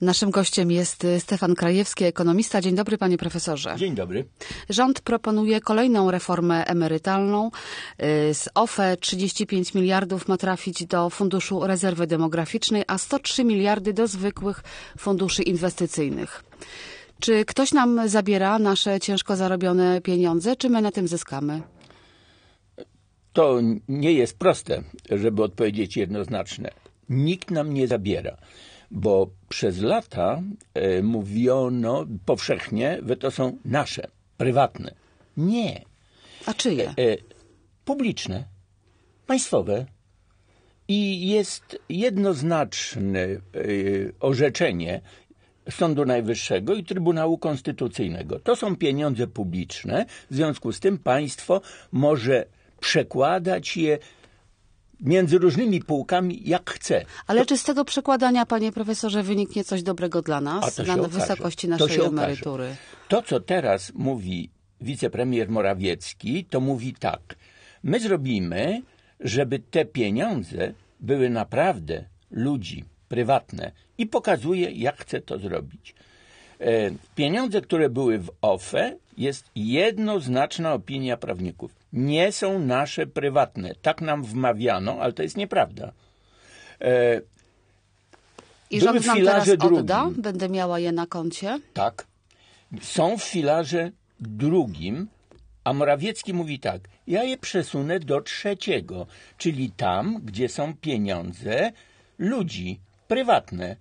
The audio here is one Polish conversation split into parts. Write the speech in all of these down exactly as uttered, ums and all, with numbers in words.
Naszym gościem jest Stefan Krajewski, ekonomista. Dzień dobry, panie profesorze. Dzień dobry. Rząd proponuje kolejną reformę emerytalną. Z O F E trzydzieści pięć miliardów ma trafić do Funduszu Rezerwy Demograficznej, a sto trzy miliardy do zwykłych funduszy inwestycyjnych. Czy ktoś nam zabiera nasze ciężko zarobione pieniądze, czy my na tym zyskamy? To nie jest proste, żeby odpowiedzieć jednoznacznie. Nikt nam nie zabiera, bo przez lata e, mówiono powszechnie, że to są nasze, prywatne. Nie. A czyje? E, e, publiczne, państwowe. I jest jednoznaczne e, orzeczenie Sądu Najwyższego i Trybunału Konstytucyjnego. To są pieniądze publiczne, w związku z tym państwo może przekładać je między różnymi półkami jak chce. Ale to... czy z tego przekładania, panie profesorze, wyniknie coś dobrego dla nas, A to dla się wysokości okaże. naszej to emerytury? To, co teraz mówi wicepremier Morawiecki, to mówi tak. My zrobimy, żeby te pieniądze były naprawdę ludzi, prywatne i pokazuje, jak chce to zrobić. E, pieniądze, które były w O F E, jest jednoznaczna opinia prawników. Nie są nasze prywatne. Tak nam wmawiano, ale to jest nieprawda. E, I rząd nam teraz drugim. odda? Będę miała je na koncie? Tak. Są w filarze drugim, a Morawiecki mówi tak, ja je przesunę do trzeciego, czyli tam, gdzie są pieniądze ludzi, prywatne.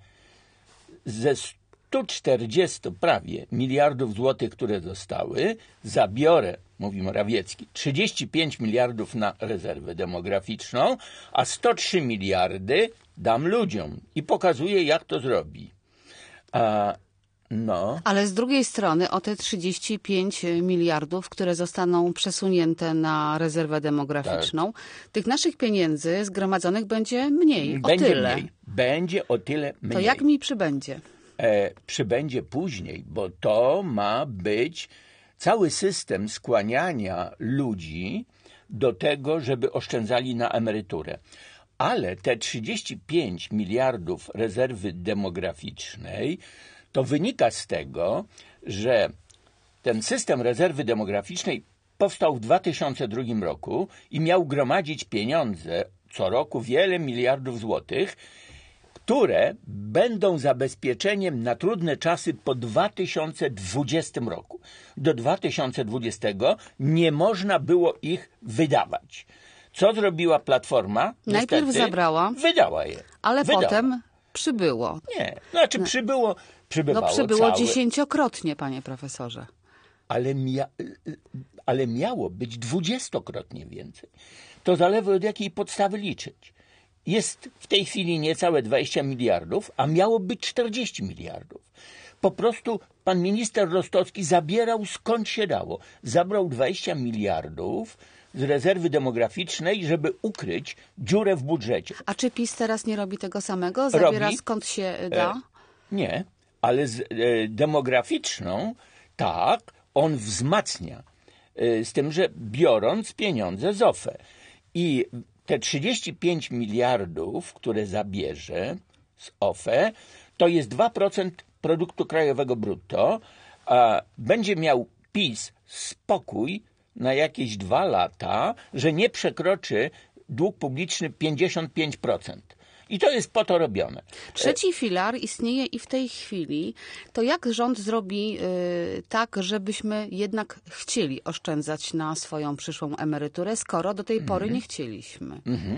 Ze sto czterdzieści prawie miliardów złotych, które zostały, zabiorę, mówi Morawiecki, trzydzieści pięć miliardów na rezerwę demograficzną, a sto trzy miliardy dam ludziom i pokazuję, jak to zrobi. A, no. Ale z drugiej strony o te trzydzieści pięć miliardów, które zostaną przesunięte na rezerwę demograficzną, tak. Tych naszych pieniędzy zgromadzonych będzie mniej, będzie o tyle. Mniej. Będzie o tyle mniej. To jak mi przybędzie? E, przybędzie później, bo to ma być cały system skłaniania ludzi do tego, żeby oszczędzali na emeryturę. Ale te trzydzieści pięć miliardów rezerwy demograficznej to wynika z tego, że ten system rezerwy demograficznej powstał w dwa tysiące drugim roku i miał gromadzić pieniądze co roku, wiele miliardów złotych, które będą zabezpieczeniem na trudne czasy po dwa tysiące dwudziestym roku. Do dwa tysiące dwudziestego nie można było ich wydawać. Co zrobiła Platforma? Najpierw Niestety, zabrała, wydała je. ale wydała. potem przybyło. Nie, znaczy przybyło, przybywało No przybyło całe, dziesięciokrotnie, panie profesorze. Ale, mia, ale miało być dwudziestokrotnie więcej. To zależy od jakiej podstawy liczyć. Jest w tej chwili niecałe dwadzieścia miliardów, a miało być czterdzieści miliardów. Po prostu pan minister Rostocki zabierał skąd się dało. Zabrał dwadzieścia miliardów z rezerwy demograficznej, żeby ukryć dziurę w budżecie. A czy PiS teraz nie robi tego samego? Zabiera robi, skąd się da? E, nie, ale z e, demograficzną tak, on wzmacnia. E, z tym, że biorąc pieniądze z O F E. I te trzydzieści pięć miliardów, które zabierze z O F E, to jest dwa procent produktu krajowego brutto, a będzie miał PiS spokój na jakieś dwa lata, że nie przekroczy dług publiczny pięćdziesiąt pięć procent. I to jest po to robione. Trzeci filar istnieje i w tej chwili. To jak rząd zrobi y, tak, żebyśmy jednak chcieli oszczędzać na swoją przyszłą emeryturę, skoro do tej pory mm-hmm. nie chcieliśmy? Mm-hmm.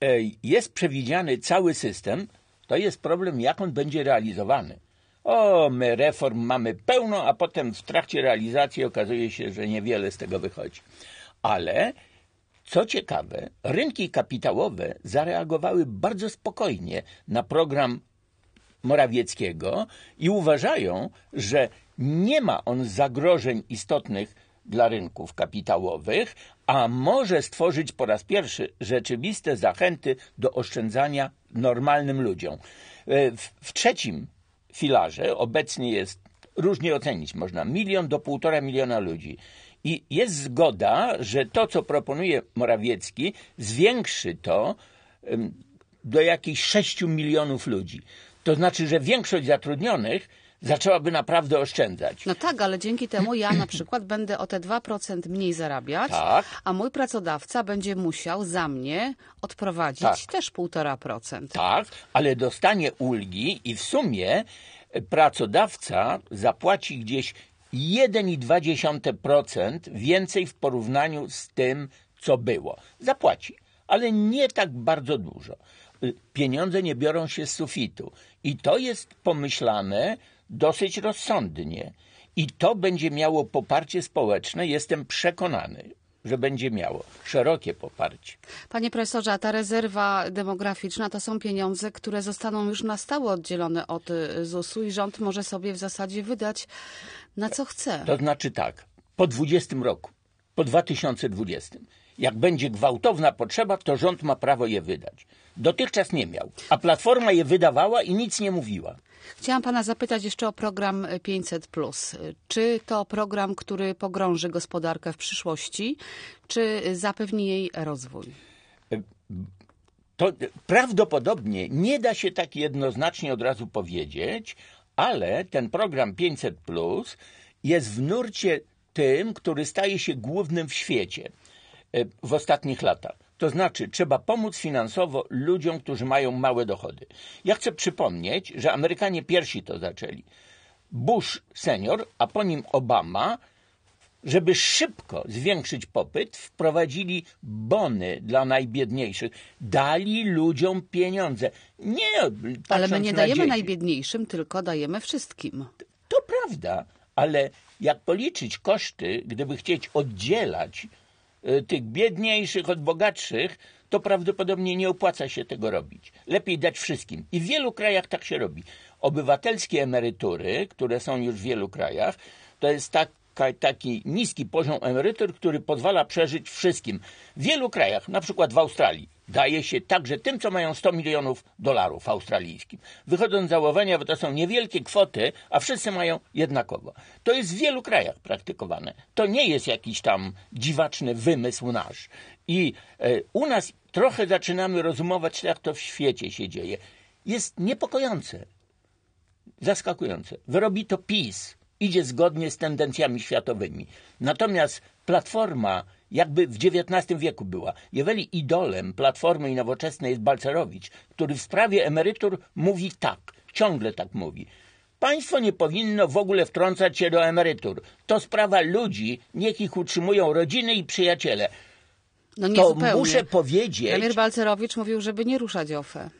Jest przewidziany cały system. To jest problem, jak on będzie realizowany. O, my reform mamy pełno, a potem w trakcie realizacji okazuje się, że niewiele z tego wychodzi. Ale co ciekawe, rynki kapitałowe zareagowały bardzo spokojnie na program Morawieckiego i uważają, że nie ma on zagrożeń istotnych dla rynków kapitałowych, a może stworzyć po raz pierwszy rzeczywiste zachęty do oszczędzania normalnym ludziom. W, w trzecim filarze obecnie jest, różnie ocenić można, milion do półtora miliona ludzi. I jest zgoda, że to, co proponuje Morawiecki, zwiększy to do jakichś sześciu milionów ludzi. To znaczy, że większość zatrudnionych zaczęłaby naprawdę oszczędzać. No tak, ale dzięki temu ja na przykład będę o te dwa procent mniej zarabiać, Tak. a mój pracodawca będzie musiał za mnie odprowadzić Tak. też półtora procent. Tak, ale dostanie ulgi i w sumie pracodawca zapłaci gdzieś jeden i dwa dziesiąte procent więcej w porównaniu z tym, co było. Zapłaci, ale nie tak bardzo dużo. Pieniądze nie biorą się z sufitu i to jest pomyślane dosyć rozsądnie i to będzie miało poparcie społeczne, jestem przekonany, że będzie miało szerokie poparcie. Panie profesorze, a ta rezerwa demograficzna to są pieniądze, które zostaną już na stałe oddzielone od zusu i rząd może sobie w zasadzie wydać na co chce. To znaczy tak, po dwudziestym roku, po dwa tysiące dwudziestym, jak będzie gwałtowna potrzeba, to rząd ma prawo je wydać. Dotychczas nie miał, a Platforma je wydawała i nic nie mówiła. Chciałam pana zapytać jeszcze o program pięćset plus. Czy to program, który pogrąży gospodarkę w przyszłości, czy zapewni jej rozwój? To prawdopodobnie nie da się tak jednoznacznie od razu powiedzieć, ale ten program pięćset plus jest w nurcie tym, który staje się głównym w świecie w ostatnich latach. To znaczy, trzeba pomóc finansowo ludziom, którzy mają małe dochody. Ja chcę przypomnieć, że Amerykanie pierwsi to zaczęli. Bush senior, a po nim Obama, żeby szybko zwiększyć popyt, wprowadzili bony dla najbiedniejszych. Dali ludziom pieniądze. Nie, ale my nie dajemy dzieci. najbiedniejszym, tylko dajemy wszystkim. To prawda, ale jak policzyć koszty, gdyby chcieć oddzielać tych biedniejszych od bogatszych, to prawdopodobnie nie opłaca się tego robić. Lepiej dać wszystkim. I w wielu krajach tak się robi. Obywatelskie emerytury, które są już w wielu krajach, to jest taka, taki niski poziom emerytur, który pozwala przeżyć wszystkim. W wielu krajach, na przykład w Australii, daje się także tym, co mają sto milionów dolarów australijskim. Wychodząc z założenia, bo to są niewielkie kwoty, a wszyscy mają jednakowo. To jest w wielu krajach praktykowane. To nie jest jakiś tam dziwaczny wymysł nasz. I e, u nas trochę zaczynamy rozumować, jak to w świecie się dzieje. Jest niepokojące, zaskakujące. Wyrobi to PiS. Idzie zgodnie z tendencjami światowymi. Natomiast Platforma jakby w dziewiętnastym wieku była. Jeżeli idolem Platformy i Nowoczesnej jest Balcerowicz, który w sprawie emerytur mówi tak, ciągle tak mówi. Państwo nie powinno w ogóle wtrącać się do emerytur. To sprawa ludzi, niech ich utrzymują rodziny i przyjaciele. No nie to zupełnie. muszę powiedzieć... Premier Balcerowicz mówił, żeby nie ruszać O F E.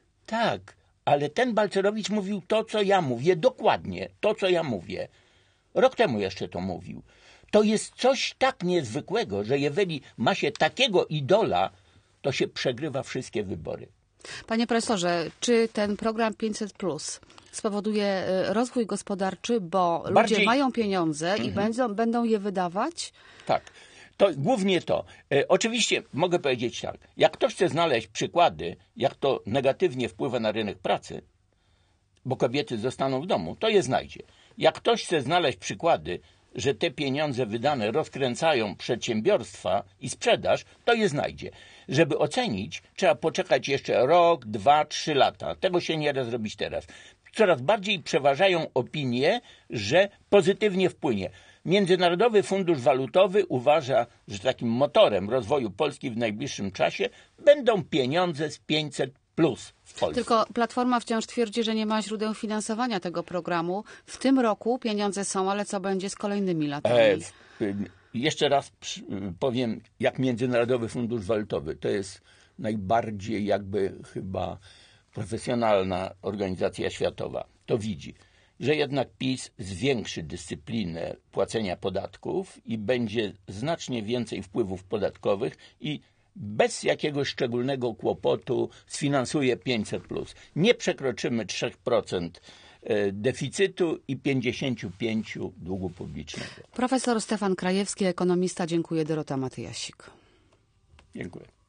Tak, ale ten Balcerowicz mówił to, co ja mówię, dokładnie to, co ja mówię. Rok temu jeszcze to mówił. To jest coś tak niezwykłego, że jeżeli ma się takiego idola, to się przegrywa wszystkie wybory. Panie profesorze, czy ten program pięćset plus spowoduje rozwój gospodarczy, bo Bardziej... ludzie mają pieniądze i Mhm. będą, będą je wydawać? Tak. To głównie to. E, oczywiście mogę powiedzieć tak. Jak ktoś chce znaleźć przykłady, jak to negatywnie wpływa na rynek pracy, bo kobiety zostaną w domu, to je znajdzie. Jak ktoś chce znaleźć przykłady, że te pieniądze wydane rozkręcają przedsiębiorstwa i sprzedaż, to je znajdzie. Żeby ocenić, trzeba poczekać jeszcze rok, dwa, trzy lata. Tego się nie da zrobić teraz. Coraz bardziej przeważają opinie, że pozytywnie wpłynie. Międzynarodowy Fundusz Walutowy uważa, że takim motorem rozwoju Polski w najbliższym czasie będą pieniądze z pięćset plus w Polsce. Tylko Platforma wciąż twierdzi, że nie ma źródeł finansowania tego programu. W tym roku pieniądze są, ale co będzie z kolejnymi latami? E, jeszcze raz przy, powiem, jak Międzynarodowy Fundusz Walutowy. To jest najbardziej jakby chyba profesjonalna organizacja światowa. To widzi, że jednak PiS zwiększy dyscyplinę płacenia podatków i będzie znacznie więcej wpływów podatkowych i bez jakiegoś szczególnego kłopotu sfinansuje pięćset plus. Nie przekroczymy trzy procent deficytu i pięćdziesiąt pięć procent długu publicznego. Profesor Stefan Krajewski, ekonomista. Dziękuję. Dorota Matyjasik. Dziękuję.